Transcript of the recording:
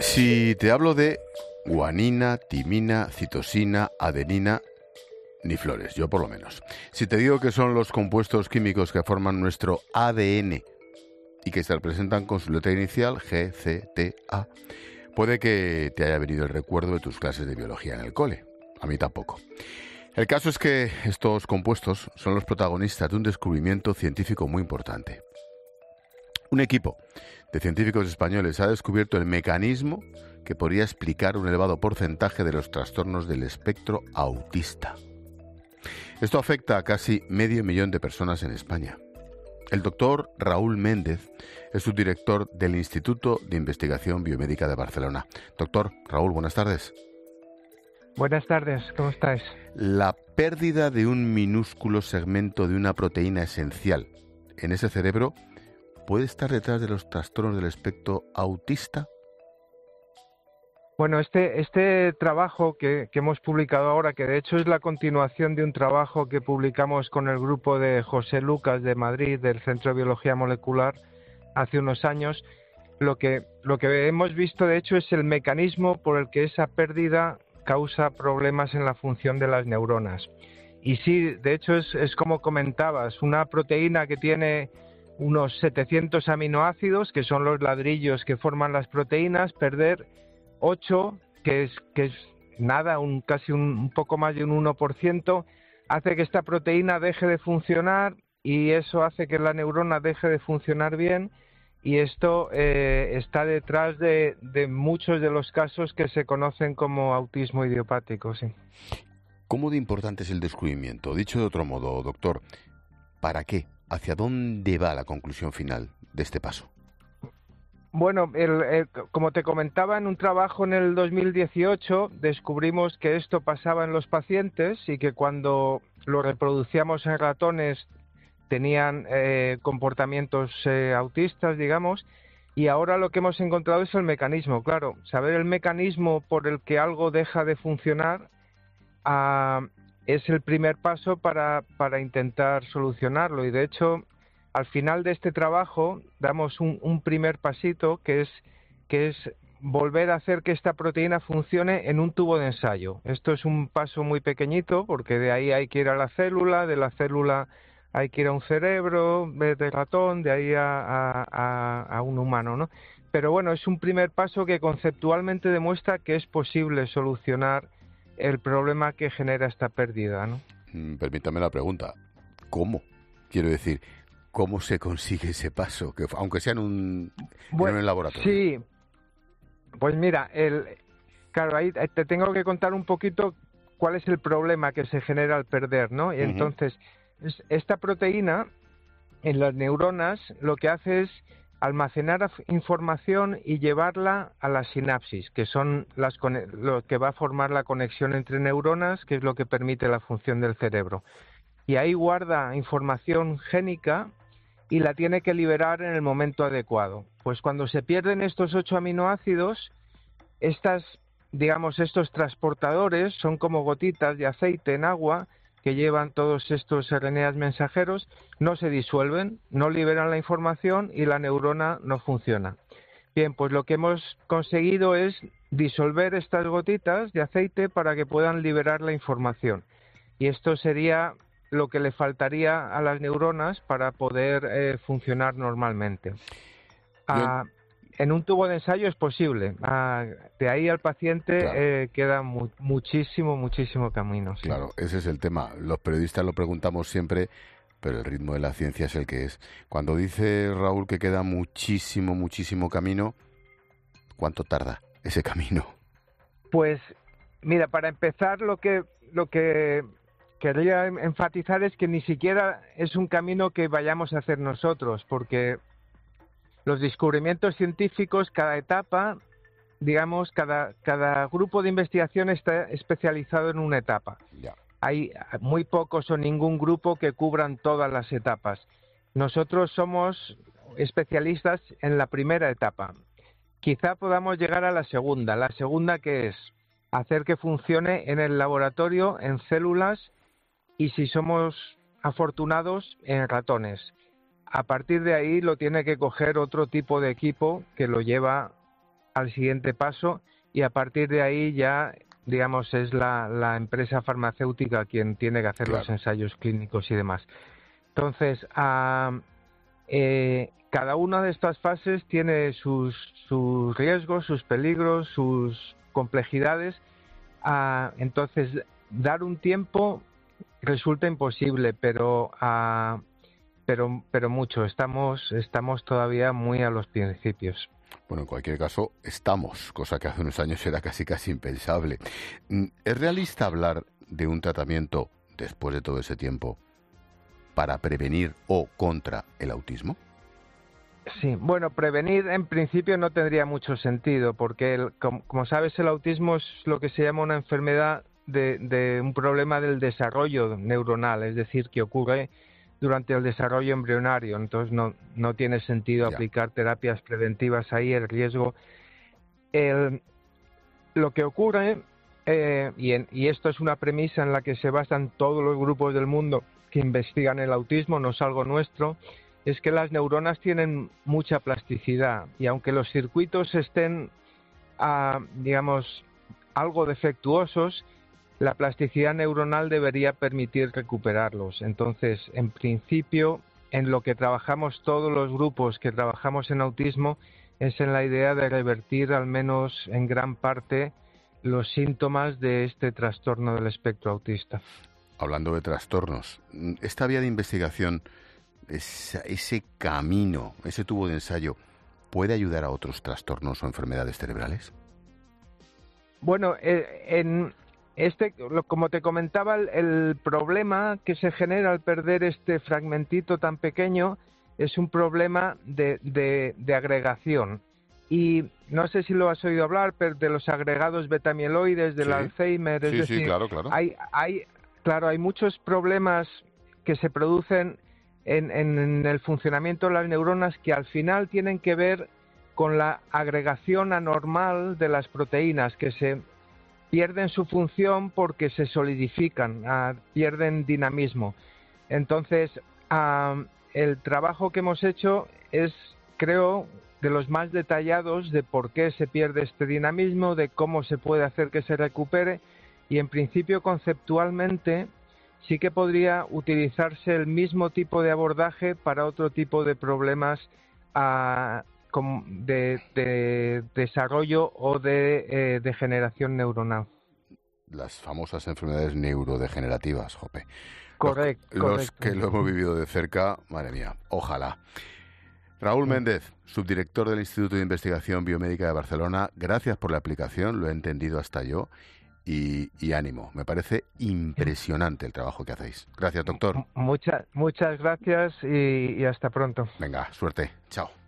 Si te hablo de guanina, timina, citosina, adenina, ni flores, yo por lo menos. Si te digo que son los compuestos químicos que forman nuestro ADN y que se representan con su letra inicial, G, C, T, A, puede que te haya venido el recuerdo de tus clases de biología en el cole. A mí tampoco. El caso es que estos compuestos son los protagonistas de un descubrimiento científico muy importante. Un equipo de científicos españoles ha descubierto el mecanismo que podría explicar un elevado porcentaje de los trastornos del espectro autista. Esto afecta a casi 500.000 de personas en España. El doctor Raúl Méndez es subdirector del Instituto de Investigación Biomédica de Barcelona. Doctor Raúl, buenas tardes. Buenas tardes, ¿cómo estáis? La pérdida de un minúsculo segmento de una proteína esencial en ese cerebro puede estar detrás de los trastornos del espectro autista. Bueno, este trabajo que hemos publicado ahora, que de hecho es la continuación de un trabajo que publicamos con el grupo de José Lucas de Madrid, del Centro de Biología Molecular, hace unos años, lo que hemos visto de hecho es el mecanismo por el que esa pérdida causa problemas en la función de las neuronas. Y sí, de hecho es como comentabas, una proteína que tiene unos 700 aminoácidos, que son los ladrillos que forman las proteínas, perder 8, que es nada, casi un poco más de un 1%, hace que esta proteína deje de funcionar y eso hace que la neurona deje de funcionar bien, y esto está detrás de muchos de los casos que se conocen como autismo idiopático, sí. ¿Cómo de importante es el descubrimiento? Dicho de otro modo, doctor, ¿para qué? ¿Hacia dónde va la conclusión final de este paso? Bueno, como te comentaba, en un trabajo en el 2018 descubrimos que esto pasaba en los pacientes y que cuando lo reproducíamos en ratones tenían comportamientos autistas, digamos, y ahora lo que hemos encontrado es el mecanismo. Claro, saber el mecanismo por el que algo deja de funcionar es el primer paso para intentar solucionarlo, y de hecho al final de este trabajo damos un primer pasito que es volver a hacer que esta proteína funcione en un tubo de ensayo. Esto es un paso muy pequeñito porque de ahí hay que ir a la célula, de la célula hay que ir a un cerebro de ratón, de ahí a un humano, ¿no? Pero bueno, es un primer paso que conceptualmente demuestra que es posible solucionar el problema que genera esta pérdida, ¿no? Permítame la pregunta, ¿cómo? Quiero decir, ¿cómo se consigue ese paso? Que aunque sea en un laboratorio. Sí, pues mira, claro, ahí te tengo que contar un poquito cuál es el problema que se genera al perder, ¿no? Y entonces, esta proteína en las neuronas lo que hace es almacenar información y llevarla a la sinapsis, que son lo que va a formar la conexión entre neuronas, que es lo que permite la función del cerebro. Y ahí guarda información génica y la tiene que liberar en el momento adecuado. Pues cuando se pierden estos 8 aminoácidos, estos transportadores son como gotitas de aceite en agua que llevan todos estos RNAs mensajeros, no se disuelven, no liberan la información y la neurona no funciona. Bien, pues lo que hemos conseguido es disolver estas gotitas de aceite para que puedan liberar la información. Y esto sería lo que le faltaría a las neuronas para poder funcionar normalmente. En un tubo de ensayo es posible. De ahí al paciente claro. Queda muchísimo camino. Sí. Claro, ese es el tema. Los periodistas lo preguntamos siempre, pero el ritmo de la ciencia es el que es. Cuando dice Raúl que queda muchísimo camino, ¿cuánto tarda ese camino? Pues mira, para empezar lo que quería enfatizar es que ni siquiera es un camino que vayamos a hacer nosotros, porque los descubrimientos científicos, cada etapa, digamos, cada grupo de investigación está especializado en una etapa. Ya. Hay muy pocos o ningún grupo que cubran todas las etapas. Nosotros somos especialistas en la primera etapa. Quizá podamos llegar a la segunda. La segunda, que es hacer que funcione en el laboratorio, en células, y si somos afortunados, en ratones. A partir de ahí lo tiene que coger otro tipo de equipo que lo lleva al siguiente paso y a partir de ahí ya, digamos, es la empresa farmacéutica quien tiene que hacer los ensayos clínicos y demás. Entonces, cada una de estas fases tiene sus riesgos, sus peligros, sus complejidades. Entonces, dar un tiempo resulta imposible, pero mucho. Estamos todavía muy a los principios. Bueno, en cualquier caso, estamos, cosa que hace unos años era casi impensable. ¿Es realista hablar de un tratamiento, después de todo ese tiempo, para prevenir o contra el autismo? Sí, bueno, prevenir en principio no tendría mucho sentido, porque como sabes, el autismo es lo que se llama una enfermedad de un problema del desarrollo neuronal, es decir, que ocurre durante el desarrollo embrionario. Entonces no tiene sentido aplicar terapias preventivas ahí, el riesgo. Lo que ocurre, y esto es una premisa en la que se basan todos los grupos del mundo que investigan el autismo, no es algo nuestro, es que las neuronas tienen mucha plasticidad y aunque los circuitos estén, digamos, algo defectuosos, la plasticidad neuronal debería permitir recuperarlos. Entonces, en principio, en lo que trabajamos todos los grupos que trabajamos en autismo es en la idea de revertir al menos en gran parte los síntomas de este trastorno del espectro autista. Hablando de trastornos, esta vía de investigación, ese camino, ese tubo de ensayo, ¿puede ayudar a otros trastornos o enfermedades cerebrales? Bueno, como te comentaba, el problema que se genera al perder este fragmentito tan pequeño es un problema de agregación. Y no sé si lo has oído hablar, pero de los agregados betamieloides, del Alzheimer. Es decir, claro. Hay muchos problemas que se producen en el funcionamiento de las neuronas que al final tienen que ver con la agregación anormal de las proteínas, que se pierden su función porque se solidifican, pierden dinamismo. Entonces, el trabajo que hemos hecho es, creo, de los más detallados de por qué se pierde este dinamismo, de cómo se puede hacer que se recupere, y en principio conceptualmente sí que podría utilizarse el mismo tipo de abordaje para otro tipo de problemas de desarrollo o de degeneración neuronal. Las famosas enfermedades neurodegenerativas, Jope. Correcto. Los que lo hemos vivido de cerca, madre mía, ojalá. Raúl Méndez, subdirector del Instituto de Investigación Biomédica de Barcelona, gracias por la explicación, lo he entendido hasta yo, y ánimo. Me parece impresionante el trabajo que hacéis. Gracias, doctor. Muchas gracias y hasta pronto. Venga, suerte. Chao.